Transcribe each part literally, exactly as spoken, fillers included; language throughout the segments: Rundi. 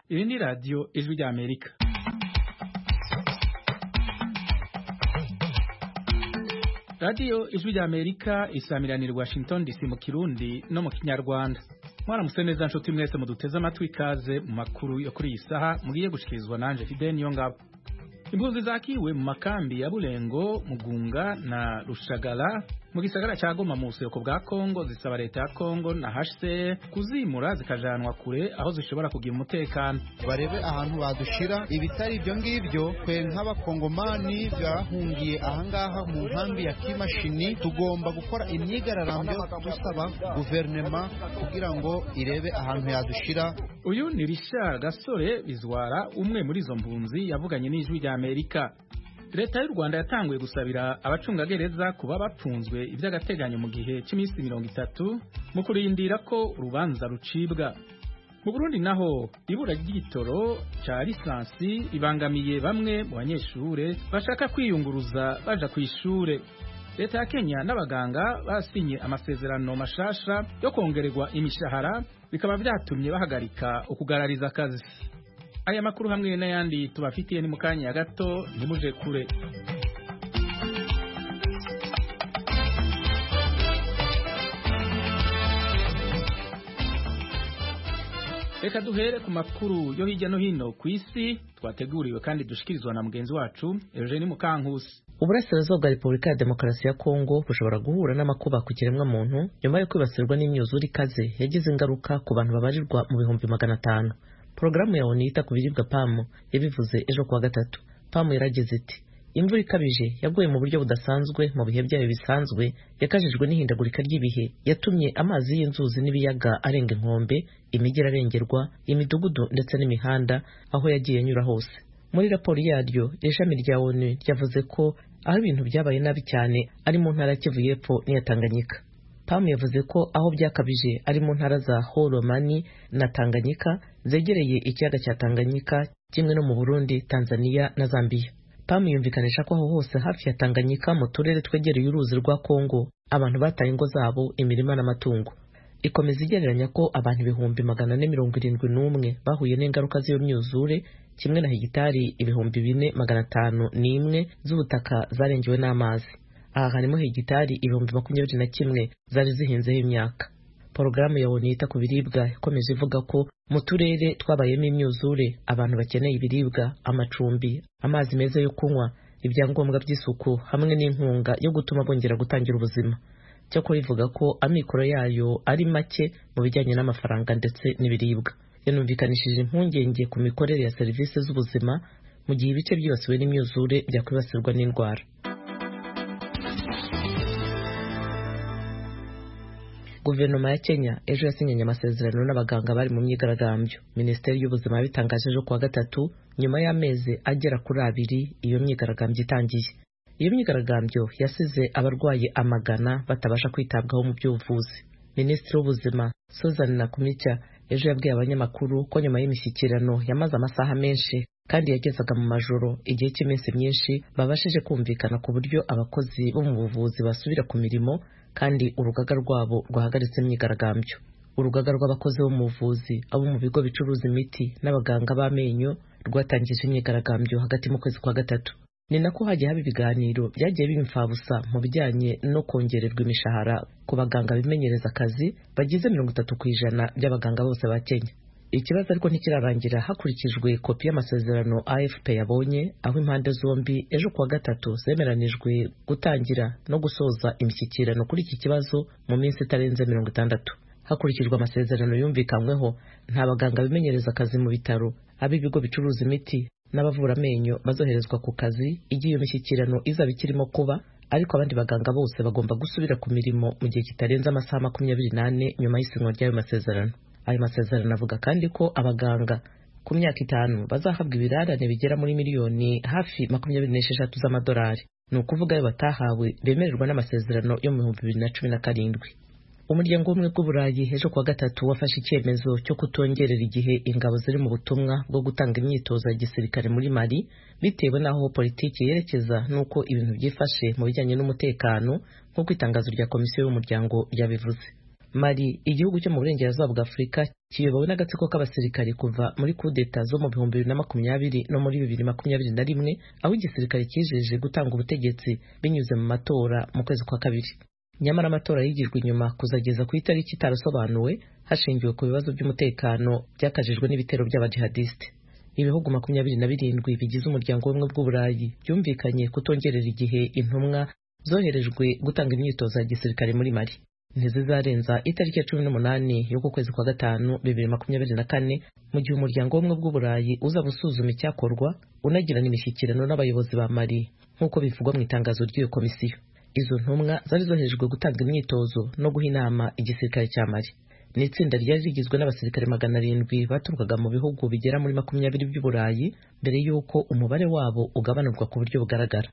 Iyi ni radiyo ijwi ry'Amerika. Radiyo ijwi ry'Amerika isamiranira Washington D C mu Kirundi no mu Kinyarwanda. Mwaramutse neza nshuti mwese muduteze amatwi ikaze mu makuru yo kuri iyi saha mugiye gushikirizwa nanje Fidel Niyongabo. Impunzi zakiwe mu makambi ya Bulengo, Mugunga na Rushagara mu gisagara cya Goma mu buseko bwa Kongo zisaba leta ya Kongo na H C R kuzimura zikajanwa kure aho zishobora kugira umutekano. Barebe ahantu badushira ibitari ibyo ngibyo twe nk'abakongomani byahungiye ahangaha mu nkambi ya Kimashini tugomba gukora imyigararambyo dusaba guverinema kugira ngo irebe ahantu yadushira. Uyu ni Richard Gasore Bizwara, umwe muri izo mpunzi yavuganye n'ijwi rya Amerika. Leta y'u Rwanda yatanguye gusabira abacungagereza kuba bapfunzwe iby'agateganyo mu gihe cy'iminsi mirongo itatu mu kurindira ko urubanza rucibwa. Mu Burundi naho ibura ry'igitoro ca lisansi ibangamiye bamwe mu banyeshure bashaka kwiyunguruza baja ku ishure. Leta ya Kenya n'abaganga basinye amasezerano mashasha yo kongererwa imishahara bikaba byatumye bahagarika ukugarariza akazi. Aya makuru hamwe n'ayandi tubafitiye ni mukanya gato ntimuje kure. Reka duhere ku makuru yo hirya no hino ku isi twateguriwe kandi dushikirizwa na mugenzi wacu Eugene Mukankusi. Uburasirazuba bwa Repubulika ya Demokarasi ya Kongo bushobora guhura n'amakuba ku kiremwa muntu nyuma yo kwibasirwa n'imyuzure ikaze yagize ingaruka ku bantu babarirwa mu bihumbi magana atanu. Porogaramu ya ONU yita ku biribwa P A M yabivuze ejo kuwa gatatu. P A M yaragize iti imvura ikabije yaguye mu buryo budasanzwe mu bihe byayo bisanzwe yakajijwe n'ihindagurika ry'ibihe yatumye amazi y'inzuzi n'ibiyaga arenga inkombe, imijyi arengerwa, imidugudu ndetse n'imihanda aho yagiye anyura hose. Muri raporo yaryo ishami rya ONU ryavuze ko aho ibintu byabaye nabi cyane ari mu ntara Kivu y'Epfo n'iya Tanganyika. P A M yavuze ko aho byakabije ari mu ntara za Holomani na Tanganyika zegereye ikiyaga cya Tanganyika kimwe no mu Burundi, Tanzania na Zambia. P A M yumvikanisha ko aho hose hafi ya Tanganyika mu turere twegereye uruzi rwa Kongo abantu bataye ingo zabo, imirima n'amatungo. Ikomeza igereranya ko abantu ibihumbi magana ane mirongo irindwi n'umwe bahuye n'ingaruka z'iyo myuzure kimwe na hegitari ibihumbi bine magana atanu n'imwe z'ubutaka zarengewe n'amazi. Aha harimo hegitari ibihumbi makumyabiri na kimwe zari zihinzeho imyaka. Porogaramu ya ONU yita ku biribwa ikomeje ivuga ko mu turere twabayemo imyuzure abantu bakeneye ibiribwa, amacumbi, amazi meza yo kunywa, ibyangombwa by'isuku hamwe n'inkunga yo gutuma bongera gutangira ubuzima. Cyakora ivuga ko amikoro yayo ari make mu bijyanye n'amafaranga ndetse n'ibiribwa. Yanumvikanishije impungenge ku mikorere ya serivisi z'ubuzima mu gihe ibice byibasiwe n'imyuzure byakwibasirwa n'indwara. Guverinoma ya Kenya ejo yasinyanye amasezerano n'abaganga bari mu myigaragambyo. Minisiteri y'Ubuzima yabitangaje ejo kuwa gatatu nyuma y'amezi agera kuri abiri iyo myigaragambyo itangiye. Iyo myigaragambyo yasize abarwayi amagana batabasha kwitabwaho mu by'ubuvuzi. Minisitiri w'Ubuzima Susan Nakumicha ejo yabwiye abanyamakuru ko nyuma y'imishyikirano yamaze amasaha menshi kandi yagezaga mu majoro igihe cy'iminsi myinshi babashije kumvikana ku buryo abakozi bo mu buvuzi basubira ku mirimo kandi urugaga rwabo rwahagaritse imyigaragambyo. Urugaga rw'abakozi bo mu buvuzi abo mu bigo bicuruza imiti n'abaganga b'amenyo rwatangije imyigaragambyo hagati mu kwezi kwa gatatu. Ni nako hagiye haba ibiganiro byagiye bimfabusa mu bijyanye no kongererwa imishahara ku baganga bimenyereza akazi bagize mirongo itatu ku ijana by'abaganga bose ba Kenya. Ikibazo ariko ntikirarangira hakurikijwe kopi y'amasezerano A F P yabonye aho impande zombi ejo kuwa gatatu zemeranijwe gutangira no gusoza imishyikirano kuri iki kibazo mu minsi itarenze mirongo itandatu. Hakurikijwe amasezerano yumvikanyweho nta baganga bimenyereza akazi mu bitaro, ab'ibigo bicuruza imiti n'abavura amenyo bazoherezwa ku kazi igihe iyo mishyikirano izaba ikirimo kuba, ariko abandi baganga bose bagomba gusubira ku mirimo mu gihe kitarenze amasaha makumyabiri n'ane nyuma y'isinywa ry'ayo masezerano. Ayo masezerano avuga kandi ko abaganga ku myaka itanu bazahabwa ibirarane bigera muri miliyoni hafi makumyabiri n'esheshatu z'amadolari. Ni ukuvuga ayo batahawe bemererwa n'amasezerano yo mu bihumbi bibiri na cumi na karindwi. Umuryango w'ubumwe bw'Uburayi ejo kuwa gatatu wafashe icyemezo cyo kutongerera igihe ingabo ziri mu butumwa bwo gutanga imyitozo ya gisirikare muri Mali bitewe n'aho politiki yerekeza n'uko ibintu byifashe mu bijyanye n'umutekano nk'uko itangazo rya komisiyo y'umuryango ryabivuze. Mali, igihugu cyo mu burengerazuba bwa Afurika, kiyobowe n'agatsiko k'abasirikari kuva muri kudeta zo mu bihumbi bibiri na makumyabiri no muri bibiri makumyabiri na rimwe, aho igisirikare kijeje gutanga ubutegetsi binyuze mu matora mu kwezi kwa kabiri. Nyamara amatora yigijwe inyuma kuzageza ku itariki itarasobanuwe hashingiwe ku bibazo by'umutekano byakajijwe n'ibitero by'abajihadiste. Ibihugu makumyabiri na birindwi bigize umuryango w'ubumwe bw'Uburayi byumvikanye kutongerera igihe intumwa zoherejwe gutanga imyitozo ya gisirikare muri Mali. Ntizizarenza itariki ya cumi n'umunani y'uko kwezi kwa gatanu bibiri makumyabiri na kane, mu gihe umuryango w'ubumwe bw'Uburayi uza gusuzuma icyakorwa unagirana imishyikirano n'abayobozi ba Mali nk'uko bivugwa mu itangazo ry'iyo komisiyo. Izo ntumwa zari zoherejwe gutanga imyitozo no guha inama igisirikare cya Mali. Ni itsinda ryari rigizwe n'abasirikare magana arindwi baturukaga mu bihugu bigera muri makumyabiri by'Uburayi mbere y'uko umubare wabo ugabanurwa ku buryo bugaragara.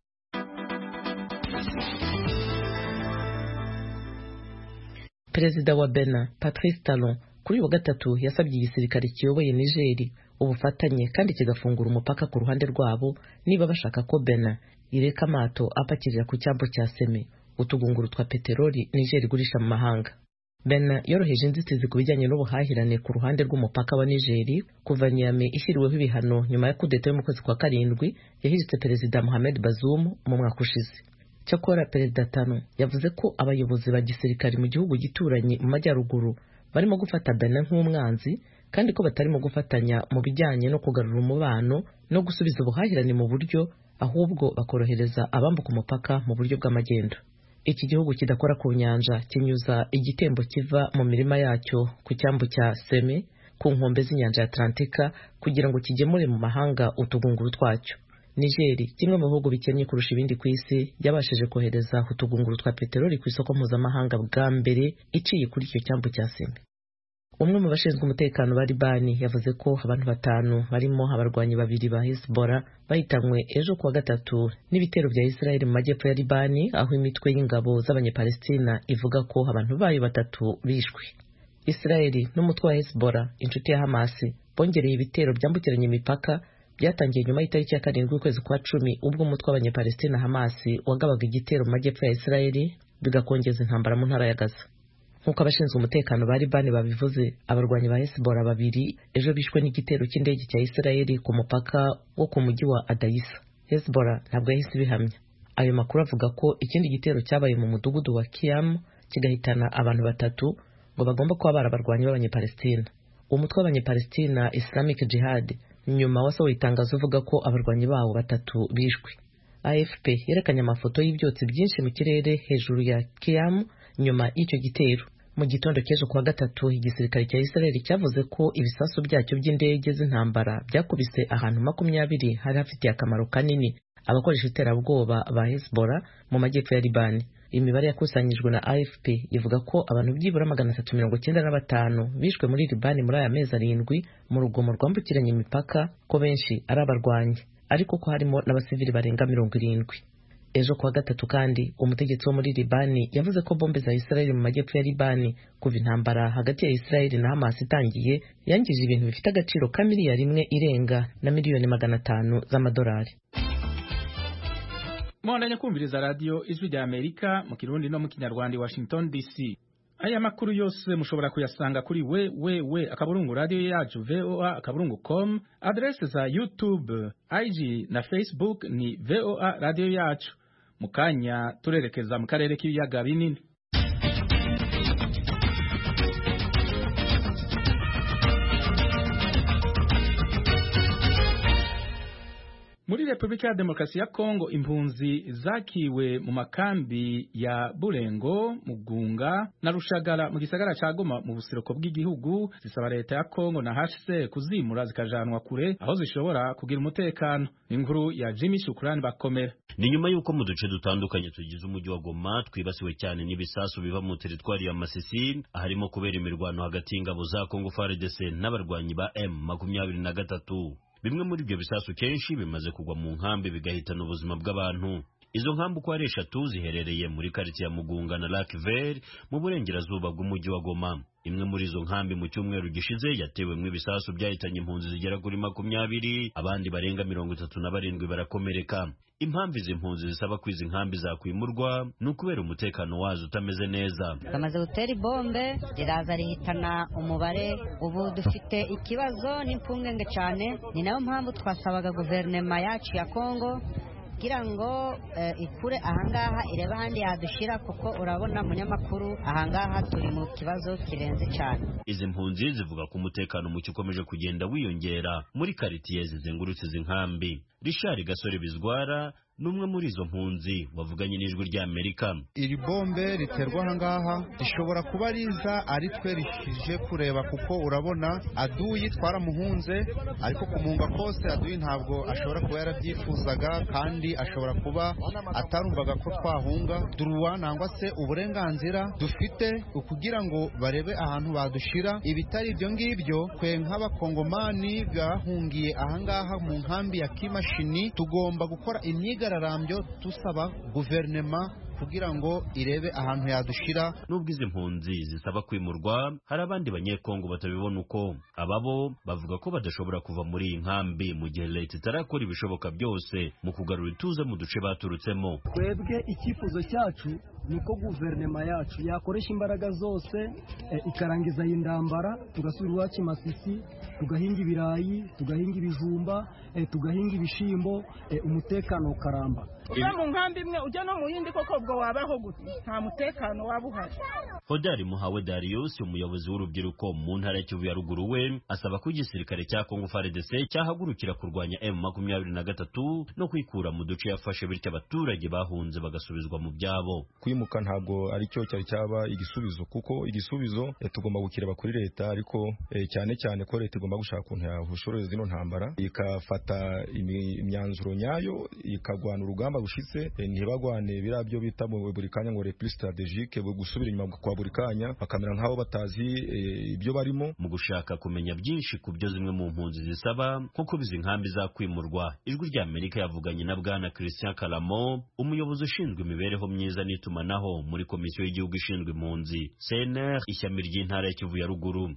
Perezida wa Benin, Patrice Talon, kuri wa gatatu yasabye igisirikare kiyoboye Niger ubufatanye kandi kigafungura umupaka ku ruhande rwabo niba bashaka ko Benin ireka amato apakirira ku cyambu cya Seme, utugunguru twa peteroli Niger igurisha mu mahanga. Benin yoroheje inzitizi ku bijyanye n'ubuhahirane ku ruhande rw'umupaka wa Niger kuva Niamey ishyiriweho ibihano nyuma ya kudeta yo mu kwezi kwa karindwi yahiritse Perezida Mohamed Bazoum mu mwaka ushize. Cyakora Perezida Talon yavuze ko abayobozi ba gisirikare mu gihugu gituranye mu majyaruguru barimo gufata Benin nk'umwanzi kandi ko batarimo gufatanya mu bijyanye no kugarura umubano no gusubiza ubuhahirane mu buryo, ahubwo bakorohereza abambuka umupaka mu buryo bw'amagendo. Iki gihugu kidakora ku nyanja kinyuza igitembo kiva mu mirima yacyo ku cyambu cya Seme ku nkombe z'inyanja ya Atlantika kugira ngo kigemure mu mahanga utugunguru twacyo. Niger, kimwe mu bihugu bikennye kurusha ibindi ku isi, yabashije kohereza utugunguru twa peteroli ku isoko mpuzamahanga bwa mbere iciye kuri icyo cyambu cya Seme. Umwe mu bashinzwe umutekano ba Libani yavuze ko abantu batanu barimo abarwanyi babiri ba Hezbollah bahitanywe ejo kuwa gatatu n'ibitero bya Israel mu majyepfo ya Libani, aho imitwe y'ingabo z'abanyepalestina ivuga ko abantu bayo batatu bishwe. Israel n'umutwe wa Hezbollah, inshuti ya Hamas, bongereye ibitero byambukiranya imipaka byatangiye nyuma y'itariki ya karindwi y'ukwezi kwa cumi ubwo umutwe w'abanyepalestina Hamas wagabaga igitero mu majyepfo ya Israel bigakongeza intambara mu ntara ya Gaza. Nk'uko abashinzwe umutekano ba Libani babivuze, abarwanyi ba Hezbollah babiri ejo bishwe n'igitero cy'indege cya Israel ku mupaka wo ku mujyi wa Adaissa. Hezbollah ntabwo yahise ibihamya. Ayo makuru avuga ko ikindi gitero cyabaye mu mudugudu wa Kiam kigahitana abantu batatu ngo bagomba kuba barabarwanyi b'abanyepalestina. Umutwe w'abanyepalestina Islamic Jihad nyuma wasohoye itangazo uvuga ko abarwanyi bawo batatu bishwe. A F P yerekanye amafoto y'ibyotsi byinshi mu kirere hejuru ya Kiam nyuma y'icyo gitero. Mu gitondo cy'ejo kuwa gatatu igisirikare cya Israel cyavuze ko ibisasu byacyo by'indege z'intambara byakubise ahantu makumyabiri hari hafitiye akamaro kanini abakoresha iterabwoba ba Hezbollah mu majyepfo ya Libani. Imibare yakusanyijwe na A F P ivuga ko abantu byibura magana atatu mirongo icyenda na batanu bishwe muri Libani muri aya mezi arindwi mu rugomo rwambukiranya imipaka, ko benshi ari abarwanyi ariko ko harimo n'abasivili barenga mirongo irindwi. Ejo kuwa gatatu kandi umutegetsi wo muri Libani yavuze ko bombe za Israel mu majyepfo ya Libani kuva intambara hagati ya Israel na Hamas itangiye yangije ibintu bifite agaciro ka miliyari imwe irenga na miliyoni magana atanu z'amadolari. Mwandanya kumviriza radio Ijwi rya Amerika mu Kirundi no mu Kinyarwanda, Washington D C. Aya makuru yose mushobora kuyasanga kuri we we we akaburungu radio yacu voa akaburungu com, adresse za YouTube, I G na Facebook ni voa radio yacu. Mukanya turerekeza mu karere k'ibiyaga binini. Muri Republika ya Demokarasi ya Kongo, impunzi zakiwe mu makambi ya Burengo, Mugunga na Rushagara mu gisagara ca Goma mu busiroko bw'igihugu zisaba leta ya Kongo na H C R kuzimura zikajanwa kure aho zishobora kugira umutekano. Inkuru ya Jimmy Shukrani Bakomera. Ni nyuma yuko mu duce dutandukanye tugize umujyi wa Goma twibasiwe cyane n'ibisasu biva mu teritwari ya Masisi, harimo kubera imirwano hagati y'ingabo za Kongo F A R D C n'abarwanyi ba M makumyabiri na gatatu. Bimwe muri ibyo bisasu kenshi bimaze kugwa mu nkambi bigahitana ubuzima bw'abantu. Izo nkambi uko ari eshatu ziherereye muri quartier ya Mugunga na Lac Vert mu burengerazuba bw'umujyi wa Goma. Imwe muri izo nkambi mu cyumweru gishize yatewemwe ibisasu byahitanye impunzi zigera kuri makumyabiri, abandi barenga mirongo itatu na barindwi barakomereka. impamvu izi mpunzi zisaba ko izi nkambi zakwimurwa ni ukubera umutekano wazo utameze neza. Bamaze gutera ibombe riraza rihitana umubare, ubu dufite ikibazo n'impungenge cyane, ni nayo mpamvu twasabaga guverinoma yacu ya Kongo kugira ngo uh, ikure ahangaha irebe ahandi yadushira, kuko urabona munyamakuru ahangaha turi mu kibazo kirenze cyane. Izi mpunzi zivuga ko umutekano muke ukomeje kugenda wiyongera muri karitiye zizengurutse izi nkambi. Richard Gasore Bizwara numwe muri izo mpunzi wavuganye n'ijwi rya Amerika. Iri bombe riterwa ahangaha rishobora kuba riza ari twe rishije kureba, kuko urabona aduyi twaramuhunze, ariko kumunga kose aduyi ntabwo ashobora kuba yarabyifuzaga, kandi ashobora kuba atarumvaga ko twahunga. Duruwa nangwa se uburenganzira dufite ukugira ngo barebe ahantu badushira. Ibitari ibyo ngibyo, twe nk'abakongomani bahungiye ahangaha mu nkambi ya Kimashini tugomba gukora imyiga rambyo tusaba guverinoma kugira ngo irebe ahantu yadushira. Nubwo izi mpunzi zisaba kwimurwa, hari abandi banyekongo batabibona uko. Ababo bavuga ko badashobora kuva muri iyi nkambi mu gihe leta itarakora ibishoboka byose mu kugarura ituze mu duce baturutsemo. Twebwe icyifuzo cyacu nuko guverinoma yacu yakoresha imbaraga zose e, ikarangiza iyi ndambara, tugasubira iwacu Masisi, tugahinga ibirayi, tugahinga ibijumba, e, tugahinga ibishimbo, e, umutekano ukaramba. Uva mu nkambi imwe ujya no mu yindi, koko ubwo wabaho gute? Nta mutekano waba uhari. Hodari Muhawe Darius, umuyobozi w'urubyiruko mu ntara ya Kivu ya Ruguru, we asaba ko igisirikare cya Kongo F A R D C cyahagurukira kurwanya M makumyabiri na gatatu no kwikura mu duce yafashe, bityo abaturage bahunze bagasubizwa mu byabo. Kwimuka ntabwo ari cyo cyari cyaba igisubizo, kuko igisubizo e, tugomba gukireba kuri leta, ariko e, cyane cyane ko leta igomba gushaka ukuntu yahushoreza zino ntambara, ikafata imyanzuro nyayo, ikagwana urugamba gushitse, e, ntibagwane birabyo bita mu buri kanya ngo repli strategique, gusubira inyuma kwa buri kanya bakamera nk'aho batazi ibyo e, barimo. Mu gushaka kumenya byinshi ku byo zimwe mu mpunzi zisaba nkuko bizi nkambi za kwimurwa, ijwi rya Amerika yavuganye na bwana Christian Kalamo, umuyobozi ushinzwe imibereho myiza n'itumanaho muri komisiyo y'igihugu ishinzwe impunzi C N R ishyami ry'intara ya Kivu ya Ruguru.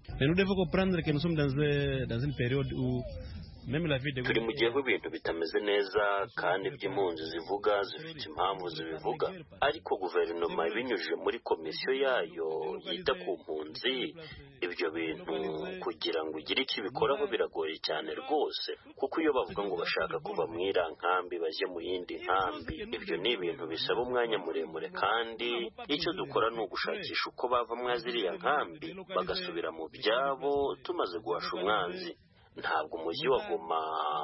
Turi mu gihe ibintu bitameze neza, kandi iby'impunzi zivuga zifite impamvu zibivuga, ariko guverinoma ibinyujije muri komisiyo yayo yita ku mpunzi, ibyo bintu kugira ngo ugire icyo bikoraho biragoye cyane rwose, kuko iyo bavuga ngo bashaka kuva mu iriya nkambi bajye mu yindi nkambi, ibyo ni ibintu bisaba umwanya muremure, kandi icyo dukora ni ugushakisha uko bava mwa ziriya nkambi bagasubira mu byabo tumaze guhasha umwanzi. Ntabwo umujyi wa Goma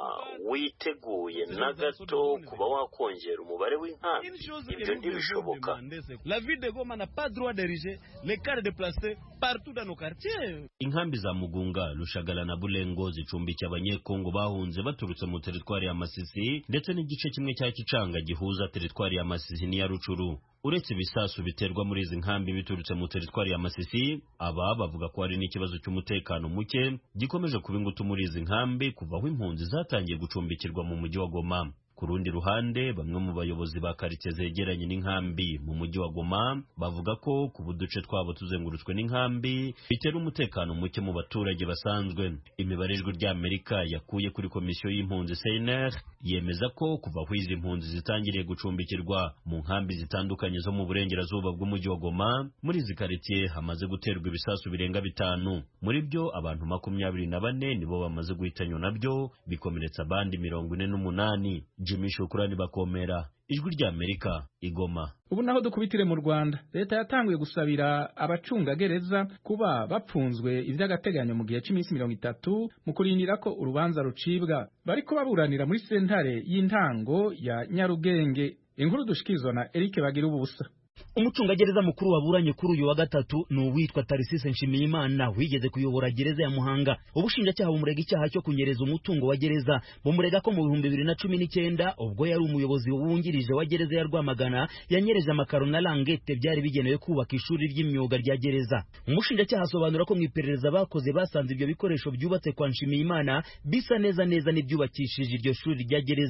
witeguye na gato kuba wakongera umubare w'inkambi, ibyo ntibishoboka. La ville de Goma n'a pas droit d'ériger les cars déplacés partout dans nos quartiers. Inkambi za Mugunga, Lushagala na Bulengo zicumbikiye abanyekongo bahunze baturutse mu teritwari ya Masisi, ndetse n'igice kimwe cya Kicanga gihuza teritwari ya Masisi n'iya Rucuru. Uretse ibisasu biterwa muri izi nkambi biturutse mu teritwari ya Masisi, aba bavuga ko hari n'ikibazo cy'umutekano muke gikomeje kuba ingutu muri izi nkambi kuva aho impunzi zatangiye gucumbikirwa mu mujyi wa Goma. Ku rundi ruhande, bamwe mu bayobozi ba karitsiye zegeranye n'inkambi mu mujyi wa Goma bavuga ko ku buduce twabo tuzengurutswe n'inkambi bitera umutekano muke mu baturage basanzwe. Imibare ijwi rya Amerika yakuye kuri komisiyo y'impunzi C N R yemeza ko kuva aho izi mpunzi zitangiriye gucumbikirwa mu nkambi zitandukanye zo mu burengerazuba bw'umujyi wa Goma, muri izi karitsiye hamaze guterwa ibisasu birenga bitanu. Muri byo abantu makumyabiri na bane nibo bamaze guhitanywa nabyo, bikomeretsa abandi mirongo ine n'umunani. Jimmy Shukrani Bakomera, ijwi rya Amerika, Igoma. Ubu naho dukubitire mu Rwanda, leta yatanguye gusabira abacungagereza kuba bapfunzwe ivy'agateganyo mu gihe cy'iminsi mirongo itatu mu kurindira ko urubanza rucibwa. Bariko baburanira muri sentare y'intango ya Nyarugenge. Inkuru dushikizwa na Eric Bagira ubusa. Umucungagereza mukuru waburanye kuri uyu wa gatatu ni uwitwa Tarisise Nshimiyimana, wigeze kuyobora gereza ya Muhanga. Ubushinjacyaha bumurega icyaha cyo kunyereza umutungo wa gereza, bumurega ko mu bihumbi bibiri na cumi n'icyenda ubwo yari umuyobozi wungirije wa gereza ya Rwamagana yanyereje amakaro na langete byari bigenewe kubaka ishuri ry'imyuga rya gereza. Umushinjacyaha asobanura ko mu iperereza bakoze basanze ibyo bikoresho byubatse kwa Nshimiyimana bisa neza neza n'ibyubakishije iryo shuri rya gereza.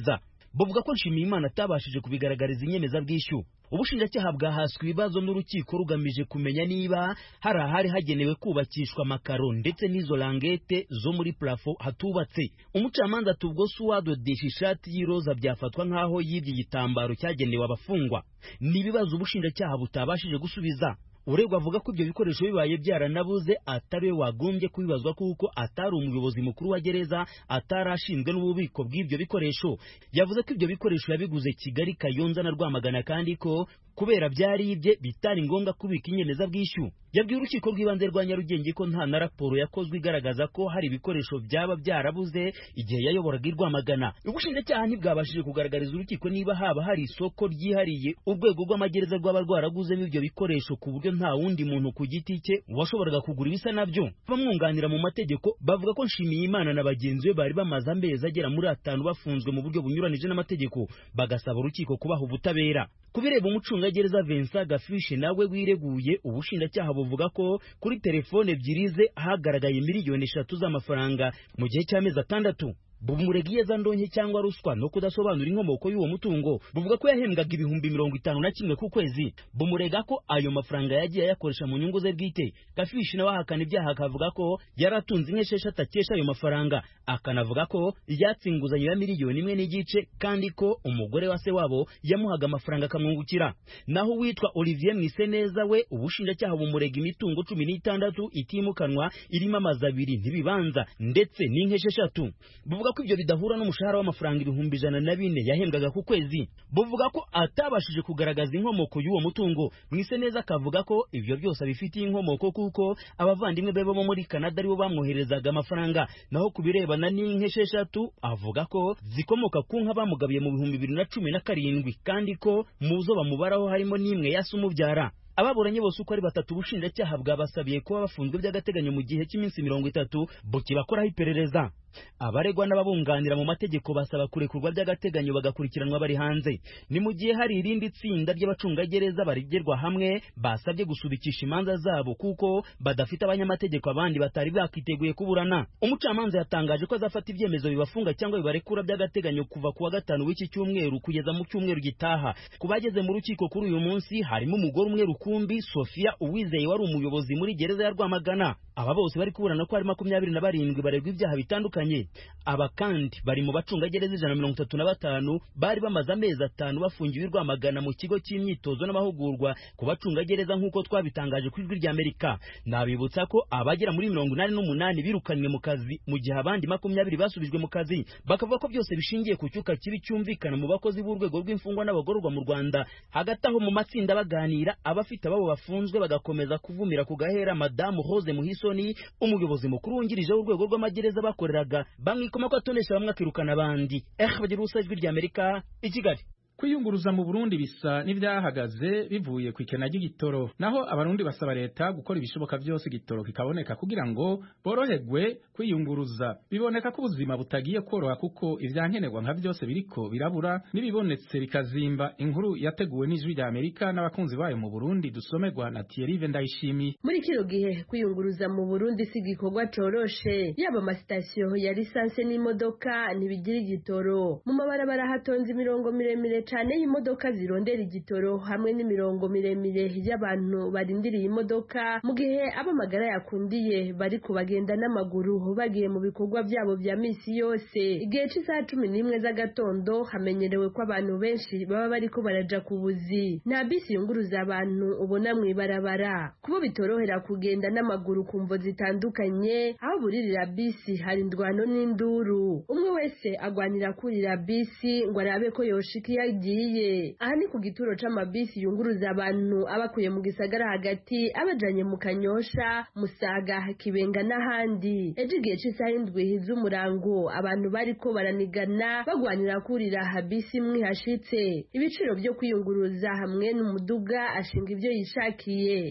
bavuga ko Nshimiyimana atabashije kubigaragariza inyemezabwishyu. Ubushinjacyaha bwahaswe ibibazo n'urukiko rugamije kumenya niba hari ahari hagenewe kubakishwa amakaro ndetse n'izo langete zo muri plafo hatubatse. Umucamanza tubwo Suwado deshishati y'iroza byafatwa nk'aho yibye igitambaro cyagenewe abafungwa. Ni ibibazo ubushinjacyaha butabashije gusubiza. Uregwa avuga ko ibyo bikoresho bibaye byaranabuze atari we wagombye kubibazwa kuko atari umuyobozi mukuru wa gereza, atarashinzwe n'ububiko bw'ibyo bikoresho. Yavuze ko ibyo bikoresho yabiguze Kigali, Kayonza na Rwamagana kandi ko kubera byari ibye bitari ngombwa kubika inyemezabwishyu. Yabwiye urukiko rw'ibanze rwa Nyarugenge ko nta na raporo yakozwe igaragaza ko hari ibikoresho byaba byarabuze igihe yayoboraga i Rwamagana. Ubushinjacyaha ntibwabashije kugaragariza urukiko niba haba hari isoko ryihariye urwego rw'amagereza rwaba rwaraguzemo ibyo bikoresho ku buryo nta wundi muntu ku giti cye washoboraga kugura ibisa nabyo. Bamwunganira mu mategeko bavuga ko Nshimiyimana na bagenzi be bari bamaze amezi agera muri atanu bafunzwe mu buryo bunyuranije n'amategeko, bagasaba urukiko kubaha ubutabera. Kubireba umucungagereza Vincent Gafishe nawe wireguye, ubushinjacyaha buvuga ko kuri telefone ebyiri ze hagaragaye miliyoni eshatu z'amafaranga mu gihe cy'amezi atandatu. Bumurega iyeza ndonke cyangwa ruswa no kudasobanura inkomoko y'uwo mutungo. Buvuga ko yahembwaga ibihumbi mirongo itanu na kimwe ku kwezi. Bumurega ko ayo mafaranga yagiye ayakoresha mu nyungu ze bwite. Gafishi nawe ahakana ibyaha akavuga ko yaratunze inka esheshatu akesha ayo mafaranga. Akanavuga ko yatsinguzanye ya miliyoni imwe n'igice kandi ko umugore wa se wabo yamuhaga amafaranga akamwungukira. Naho witwa Olivier Mwiseneza we ubushinjacyaha bumurega imitungo cumi n'itandatu itimukanwa irimo amazu abiri ntibibanza ndetse n'inka esheshatu. Buvuga ko ibyo bidahura n'umushahara w'amafaranga ibihumbi ijana na bine yahembwaga ku kwezi. Buvuga ko atabashije kugaragaza inkomoko y'uwo mutungo. Mwiseneza akavuga ko ibyo byose bifitiye inkomoko kuko abavandimwe be bo muri Canada aribo bamwoherezaga amafaranga. Naho kubirebana n'inka esheshatu avuga ko zikomoka ku nka bamugabiye mu bihumbi bibiri na cumi na karindwi kandi ko mu zo bamubaraho harimo n'imwe yase umubyara. Ababuranye bose uko ari batatu ubushinjacyaha bwabasabiye kuba bafunzwe by'agateganyo mu gihe cy'iminsi mirongo itatu bukibakoraho iperereza. Abaregwa n'ababunganira mu mategeko basaba kurekurwa by'agateganyo bagakurikiranwa bari hanze. Ni mu gihe hari irindi tsinda ry'abacungagereza barigerwa hamwe basabye gusubikisha imanza zabo kuko badafite abanyamategeko abandi batari bakiteguye kuburana. Umucamanza yatangaje ko azafata ibyemezo bibafunga cyangwa bibarekura by'agateganyo kuva kuwa gatanu w'iki cyumweru kugeza mu cyumweru gitaha. Kubageze mu rukiko kuri uyu munsi harimo umugore umwe rukumbi Sofia Uwizeye wari umuyobozi muri gereza ya Rwamagana. Aba bose bari kuburana ko hari makumyabiri na barindwi baregwa ibyaha bitandukanye. Aba kandi bari mu bacungagereza ijana na mirongo itatu na batanu bari bamaze amezi atanu bafungiwe i Rwamagana mu kigo cy'imyitozo n'amahugurwa ku bacungagereza nk'uko twabitangaje ku ijwi ry'Amerika. Nabibutsa ko abagera muri mirongo inani n'umunani birukanywe mu kazi mu gihe abandi makumyabiri basubijwe mu kazi. Bakavuga ko byose bishingiye ku cyuka kibi cyumvikana mu bakozi b'urwego rw'imfungwa n'abagororwa mu Rwanda. Hagati aho mu matsinda baganira abafite ababo bafunzwe bagakomeza kuvumira ku gahera Madamu Rose Muhisoni, umuyobozi mukuru wungirije w'urwego rw'amagereza bakoreraga, bamwikoma ko atonesha bamwe akirukana abandi. Eh bagira usajwi ry'Amerika i Kigali. Kwiyunguruza mu Burundi bisa n'ivyahagaze bivuye ku ikena ry'igitoro, naho abarundi basaba leta gukora ibishoboka byose igitoro kikaboneka kugira ngo boroherwe kwiyunguruza. Biboneka ko ubuzima butagiye koroha kuko ivyankenerwa nka byose biriko birabura, nibibonetse bikazimba. Inkuru yateguwe n'ijwi ry'Amerika n'abakunzi bayo mu Burundi dusomerwa na Thierry Vendayishimiye. Muri kino gihe kwiyunguruza mu Burundi si gikorwa coroshe, yaba amasitasiyo ya lisanse n'imodoka ntibigira igitoro. Mu mabarabara hatonze imirongo miremire cyane y'imodoka zirondera igitoro hamwe n'imirongo miremire y'abantu barindiriye imodoka, mu gihe abamagara yakundiye bari kubagenda n'amaguru bagiye mu bikorwa byabo bya misi yose. Igihe cy'isaha cumi n'imwe z'agatondo hamenyerewe ko abantu benshi baba bari ko baraja ku buzi. Nta bisi yunguruza abantu ubona mu ibarabara, kubo bitorohera kugenda n'amaguru ku mvo zitandukanye. Aho buririra bisi hari indwano n'induru, umwe wese agwanira kurira bisi ngo arabe ko yoshika giye. Aha ni ku gituro c'amabisi yunguruza abantu abakuye mu gisagara hagati abajanye mu Kanyosha, Musaga, Kibenga n'ahandi. Ejo igihe c'isaha indwi z'umurango abantu bariko baranigana bagwanira kurira habisi imwe hashitse. Ibiciro byo kwiyunguruza hamwe n'umuduga ashinga ivyo yishakiye.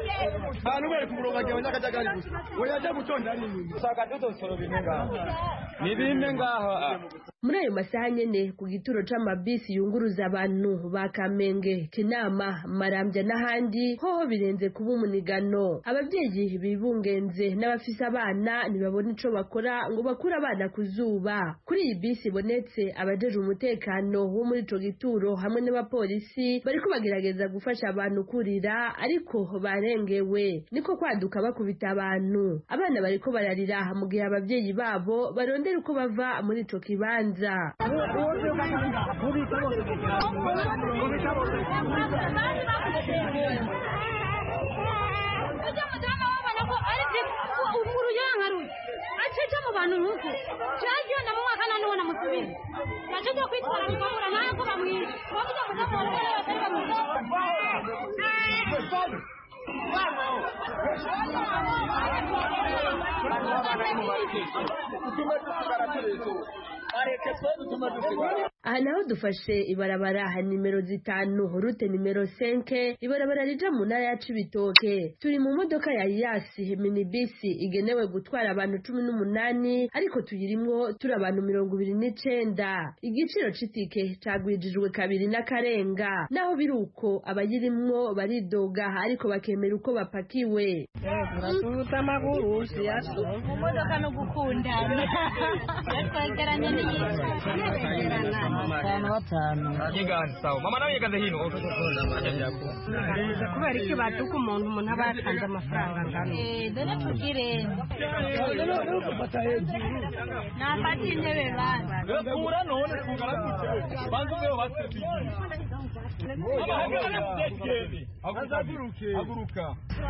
Hano bari kumuronga cyane n'akajagari gusa. Oya jya mutonda ari nyuma. Saka dodo soro binenga. nibime ngaha. Muri ayo masaha nyene ku gituro c'amabisi yunguruza abantu ba Kamenge, Kinama, Marambya n'ahandi hoho birenze kuba umunigano. Abavyeyi bibungenze n'abafise abana ntibabona ico bakora ngo bakure abana ku zuba. Kuri iyi bisi ibonetse abajeje umutekano wo muri ico gituro hamwe n'abapolisi bariko bagerageza gufasha abantu kurira ariko barengewe, niko kwaduka bakubita abantu. Abana bariko bararira mu gihe abavyeyi babo barondera uko bava muri ico kibanza. Aha naho dufashe ibarabara nimero zitanu rute nimero senke ibarabara rija mu ntara ya Cibitoke. Turi mu modoka ya Yasi minibisi igenewe gutwara abantu cumi n'umunani ariko tuyirimwo turi abantu mirongo ibiri n'icenda. Igiciro c'itike cagwijijwe kabiri n'akarenga, naho biruko abayirimwo baridoga ariko bakemera uko bapakiwe. Uratuta maguru yaso mu modoka no gukundana yategeranye n'iyishana batanu batanu yegani sawa mama nawe yegaze hino kubera iki batuka umuntu umuntu abatanze amafaranga ngano eh dore tugire nafata intebe bana kura none kugara gute banzubeho batwigiye aguruke aguruka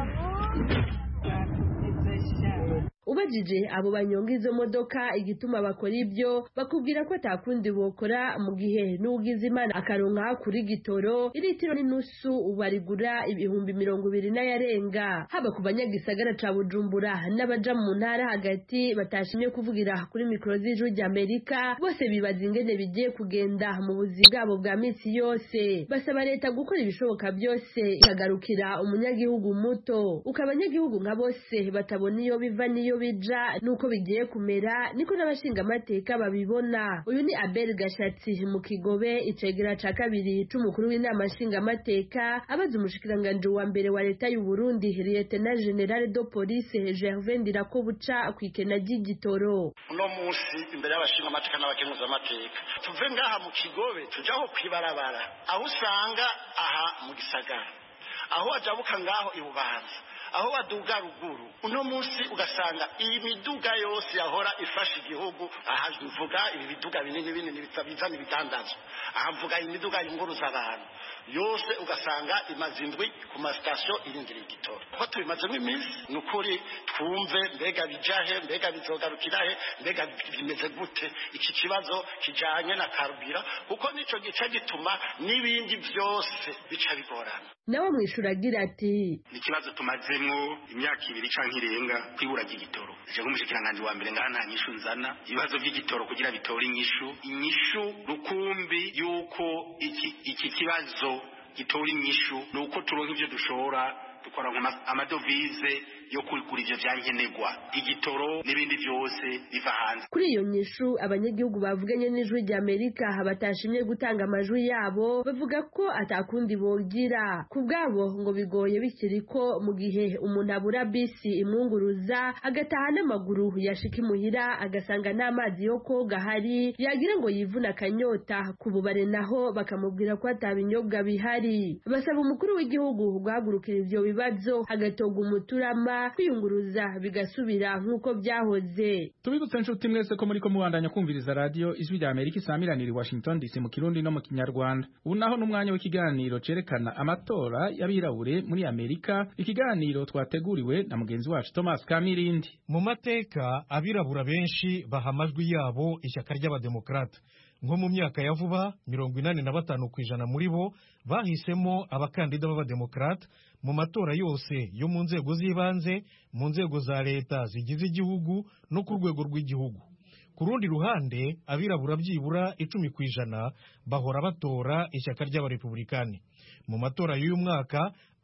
Ubajije abo banyonga izo modoka igituma bakora ibyo bakubwira ko atakundi bokora mu gihe n'ugize Imana akaronka kuri gitoro iritiro n'inusu ubarigura ibihumbi mirongo ibiri n'ayarenga. Haba ku banyagisagara ca Bujumbura n'abaja mu ntara hagati batashimye kuvugira kuri mikoro z'ijwi ry'Amerika, bose bibaza ingene bigiye kugenda mu buzi bwabo bwa misi yose. Basaba leta gukora ibishoboka byose ikagarukira umunyagihugu muto, uko abanyagihugu nka bose batabona iyo biva niyo bija nuko bigiye kumera niko n'abashinga amateka babibona. Uyu ni Abel Gashatsi mu Kigobe, icegera ca kabiri c'umukuru w'inama nshinga amateka, abaza umushikiranganje wa mbere wa leta y'u Burundi Lieutenant General de Police Gervais Ndirakobuca kwikena ry'igitoro. Uno musi imbere y'abashinga amateka n'abakemuza amateka tuve ngaha mu Kigobe tujaho kwibarabara aho usanga aha mu gisagara aho ajabuka ngaho ibubanza aho baduga ruguru uno munsi ugasanga iyi miduga yose yahora ifasha igihugu aha mvuga ibi biduga binini binini bizana ibidandazo aha mvuga imiduga yunguruza abantu yose ugasanga imazindwi ku masitasiyo iringira igitoro. Ko tubimazemo iminsi ni ukuri twumve mbega bijahe mbega bizogarukirahe mbega bimeze gute iki kibazo kijanye na karubira kuko nico gice gituma n'ibindi byose bica bigorana. Nawe mwishura agira ati ni kibazo tumazemwo imyaka ibiri canke irenga kwibura ry'igitoro. Je nk'umushikiranganje wa mbere ngaha nta nyishu nzana ibibazo by'igitoro kugira bitore inyishu inyishu rukumbi yuko iki iki kibazo gitora inyishu nuko turonka ivyo dushora dukora amadovize yo kugura ivyo vyankenerwa igitoro n'ibindi byose biva hanze. Kuri iyo nyishu abanyagihugu bavuganye n'ijwi ry'Amerika batashimye gutanga amajwi yabo bavuga ko atakundi bogira ku bwabo ngo bigoye bikiriko mu gihe umuntu abura bisi imwunguruza agataha n'amaguru yashika imuhira agasanga n'amazi yo koga hari yagira ngo yivuna akanyota ku bubare naho bakamubwira ko atabinyobwa bihari. Basaba umukuru w'igihugu guhagurukira ivyo bibazo agatoga umuturama kwiyunguruza bigasubira nk'uko byahoze. Tubibutse nshuti mwese ko muri ko mubandanya kumviriza radio ijwi rya Amerika isamiranira Washington D C mu Kirundi no mu Kinyarwanda. Ubu naho n'umwanya w'ikiganiro cerekana amatora y'abirabure muri Amerika, ikiganiro twateguriwe na mugenzi wacu Thomas Kamirindi. Mu mateka abirabura benshi bahamajwe yabo ishyaka ry'abademokrate nko mu myaka ya vuba mirongo inani na batanu kwijana muri bo bahisemo abakandida b'abademokrate mu matora yose yo mu nzego z'ibanze mu nzego za leta zigize igihugu no ku rwego rw'igihugu. Ku rundi ruhande abirabura byibura icumi kwijana bahora batora ishyaka ry'abarepublikani. Mu matora y'uyu mwaka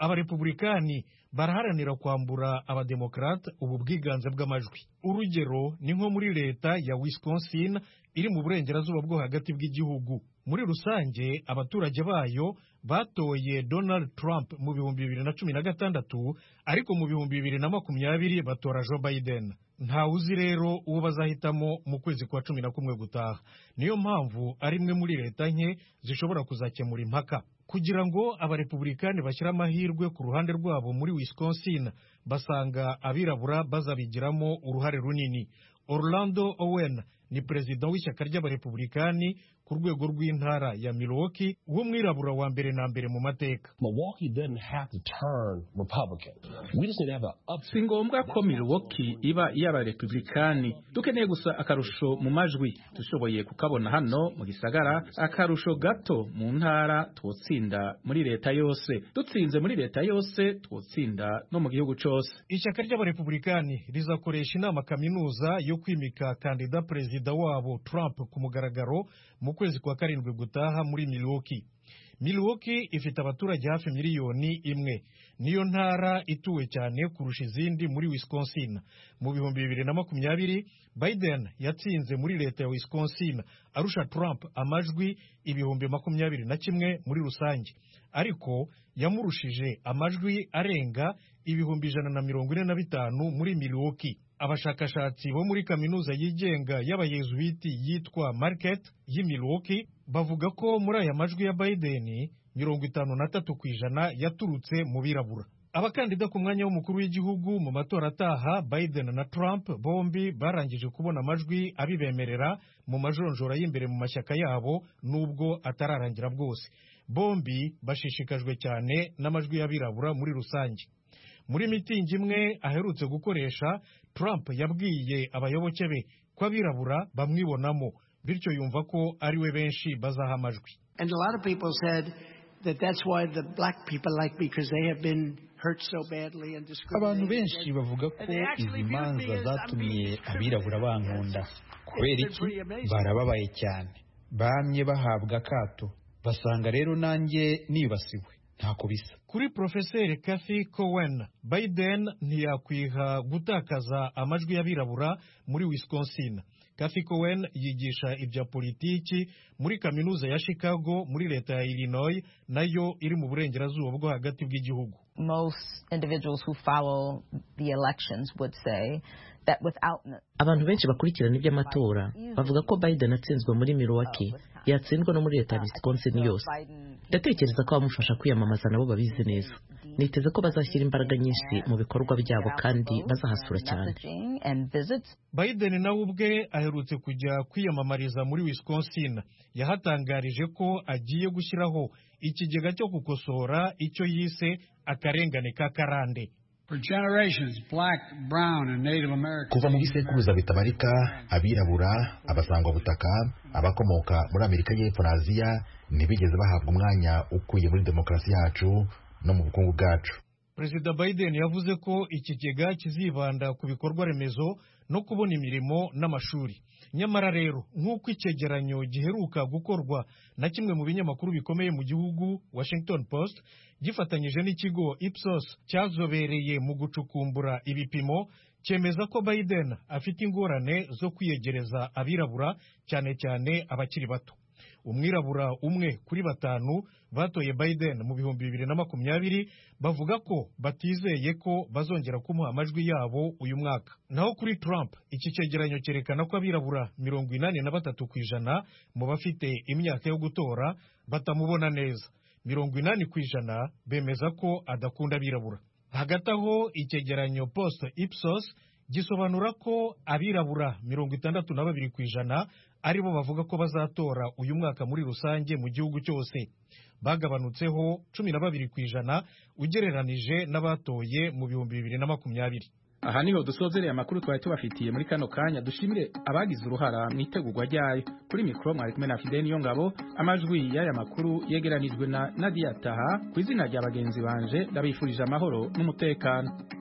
abarepublikani baraharanira kwambura abademokrate ubu bwiganze bw'amajwi. Urugero ni nko muri leta ya Wisconsin iri mu burengerazuba bwo hagati bw'igihugu. Muri rusange abaturage bayo batoye Donald Trump mu bihumbi bibiri na cumi na gatandatu, ariko mu bihumbi bibiri na makumyabiri batora Joe Biden. Nta uzi rero uwo bazahitamo mu kwezi kwa cumi na kumwe gutaha. Niyo mpamvu ari imwe muri leta nke zishobora kuzakemura impaka. Kugira ngo abarepublikani bashyira amahirwe ku ruhande rwabo muri Wisconsin, basanga abirabura bazabigiramo uruhare runini. Orlando Owen ni perezida w'ishyaka ry'abarepublikani ku rwego rw'intara ya Milwaukee, w'umwirabura wa mbere na mbere mu mateka. Milwaukee didn't have to turn Republican. We just didn't have a up. Si ngombwa ko Milwaukee iba iy'abarepublikani. Dukeneye gusa akarusho mu majwi. Dushoboye kukabona hano mu gisagara, akarusho gato mu ntara twotsinda muri leta yose. Dutsinze muri leta yose twotsinda no mu gihugu cyose. Ishyaka ry'abarepublikani rizakoresha inama kaminuza yo kwimika kandida perezida wabo Trump ku mugaragaro mu kwezi kwa karindwi gutaha muri Milwaukee. Milwaukee ifite abaturage hafi miliyoni imwe. Niyo ntara ituwe cyane kurusha izindi muri Wisconsin. Mu bihumbi bibiri na makumyabiri Biden yatsinze muri leta ya Wisconsin arusha Trump amajwi ibihumbi makumyabiri na kimwe muri rusange, ariko yamurushije amajwi arenga ibihumbi ijana na mirongo ine na bitanu muri Milwaukee. Abashakashatsi bo muri kaminuza yigenga y'abayezuwiti yitwa Marquette y'i Milwaukee bavuga ko muri aya majwi ya Biden mirongo itanu na tatu ku ijana yaturutse mu birabura. Abakandida ku mwanya w'umukuru w'igihugu mu matora ataha, Biden na Trump bombi barangije kubona amajwi abibemerera mu majonjora y'imbere mu mashyaka yabo, nubwo atararangira bwose. Bombi bashishikajwe cyane n'amajwi y'abirabura muri rusange. Muri mitingi imwe aherutse gukoresha, Trump yabwiye abayoboke be ko abirabura bamwibonamo, bityo yumva ko ari we benshi bazaha amajwi. And a lot of people said that that's why the black people like me, because they have been hurt so badly and discriminated. Abantu benshi bavuga ko izi manza zatumye abirabura bankunda. Kubera iki? Barababaye cyane, bamye bahabwa akato, basanga rero nanjye nibasiwe. Ntako bisa. Kuri Profeseri Kathy Cohen, Biden ntiyakwiha gutakaza amajwi y'abirabura muri Wisconsin. Kathy Cohen yigisha ibya politiki muri kaminuza ya Chicago muri leta ya Illinois, nayo iri mu burengerazuba bwo hagati bw'igihugu. Most individuals who follow the elections would say that without abantu benshi bakurikirana iby'amatora bavuga ko Biden atsinzwe muri Milwaukee yatsindwa no muri leta ya Wisconsin yose. Ndatekereza ko abamufasha kwiyamamaza nabo babizi neza. Niteze ko bazashyira imbaraga nyinshi mu bikorwa byabo kandi bazahasura cyane. Biden nawe ubwe aherutse kujya kwiyamamariza muri Wisconsin. Yahatangarije ko agiye gushyiraho ikigega cyo gukosora icyo yise akarengane ka karande. Kuva mu bisekuruza bitabarika, abirabura, abasangwabutaka, abakomoka muri Amerika y'Epfo na Aziya ntibigeze bahabwa umwanya ukwiye muri demokarasi yacu no mu bukungu bwacu. Perezida Biden yavuze ko ikigega kizibanda ku bikorwa remezo no kubona imirimo n'amashuri. Nyamara rero, nk'uko icyegeranyo giheruka gukorwa na kimwe mu binyamakuru bikomeye mu gihugu, Washington Post, gifatanyije n'ikigo Ipsos cyazobereye mu gucukumbura ibipimo, cyemeza ko Biden afite ingorane zo kwiyegereza abirabura, cyane cyane abakiri bato. Umwirabura umwe kuri batanu batoye Biden mu bihumbi bibiri na makumyabiri bavuga ko batizeye ko bazongera kumuha amajwi yabo uyu mwaka. Naho kuri Trump, iki cyegeranyo cyerekana ko abirabura mirongo inani na batatu ku ijana mu bafite imyaka yo gutora batamubona neza. Mirongo inani ku ijana bemeza ko adakunda abirabura. Hagati aho, icyegeranyo Post Ipsos gisobanura ko abirabura mirongo itandatu na babiri ku ijana aribo bavuga ko bazatora uyu mwaka muri rusange mu gihugu cyose. Bagabanutseho cumi na babiri ku ijana ugereranije n'abatoye mu bihumbi bibiri na makumyabiri. Aha niho dusozereye amakuru twari tubafitiye muri kano kanya. Dushimire abagize uruhara mu itegurwa ryayo. Kuri mikoro mwari kumwe na Fidel Niyongabo. Amajwi y'aya makuru yegeranijwe na Nadia Taha. Ku izina rya bagenzi banje ndabifurije amahoro n'umutekano.